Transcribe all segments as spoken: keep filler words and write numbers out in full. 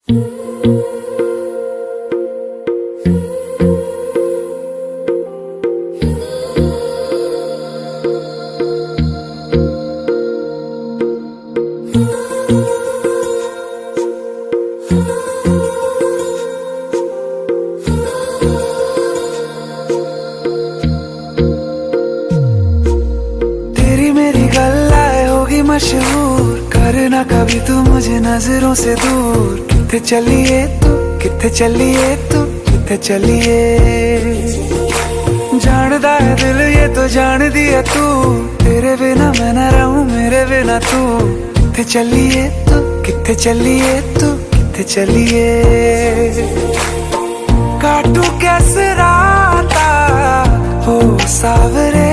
तेरी मेरी गल्लाए होगी मशहूर, करना कभी तू मुझे नजरों से दूर। किथे चलिए तू, किथे चलिए तू, किथे चलिए। जानदा है दिल ये तो जान दिया तू, तेरे बिना मैं न रहूं मेरे बिना तू। किथे चलिए तू, किथे चलिए तू, किथे चलिए। काटू कैसे राता हो सावरे,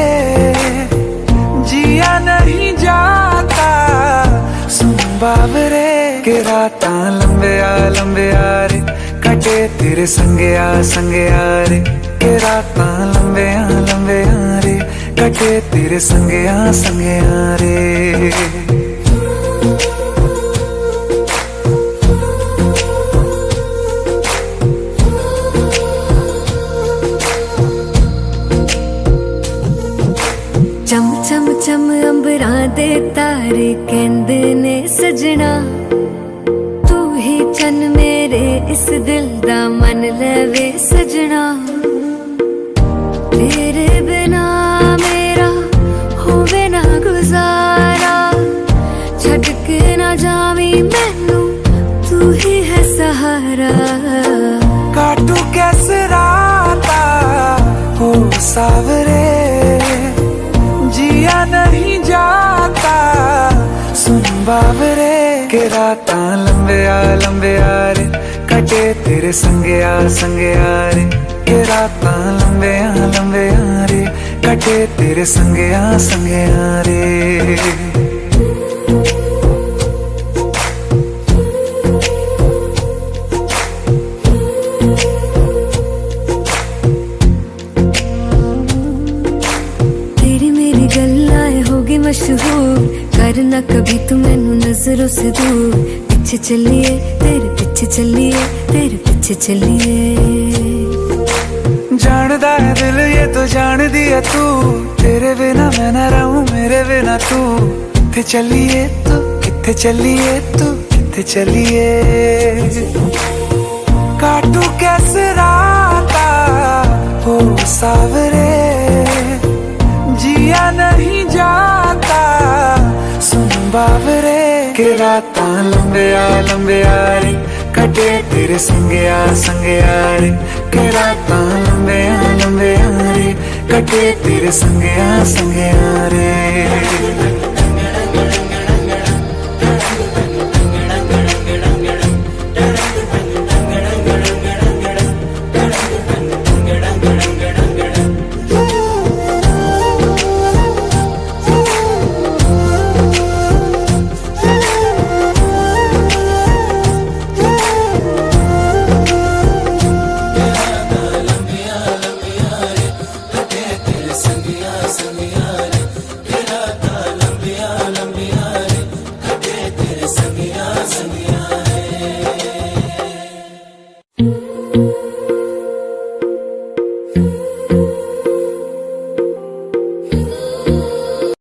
जिया नहीं जाता सुन बाबरे। के राता लंबे आ लंबे आ रे, कटे तेरे संगे आ संगे आ रे। के राता लंबे आ लंबे आ रे, कटे तेरे संगे आ संगे आ रे। चम चम चम अंबरां दे तारे कहंदे ने सजना, तू ही चन मेरे इस दिल दा मन लवे सजना। तेरे बिना मेरा होवे ना गुजारा, छड़ के ना जावी मैनू तू ही है सहारा। काटू कैसे राता हो सावरे, जिया नहीं जाता सुन बाबरे। के राता लंबे आ लंबे आ रे, कटे तेरे संगे आ संगे आ रे। के राता लंबे आ लंबे आ रे, कटे तेरे संगे आ संगे आ रे। मशहूर करना कभी तू मैनू नजरों से दूर। पीछे चलिए तेरे पीछे चलिए, तेरे पीछे चलिए। जानदा है दिल ये तो जान दिया तू, तेरे बिना मैं न रहूं मेरे बिना तू। किथे चलिए तू, किथे चलिए तू, किथे चलिए। काटू कैसे राता हो सावरे, जिया नहीं जाता सुन बाबरे। के राता लंबे आ लंबे आ रे, कटे तेरे संगे आ संगे आ रे। के राता लंबे आ लंबे आ रे, कटे तेरे संगे आ संगे आ रे।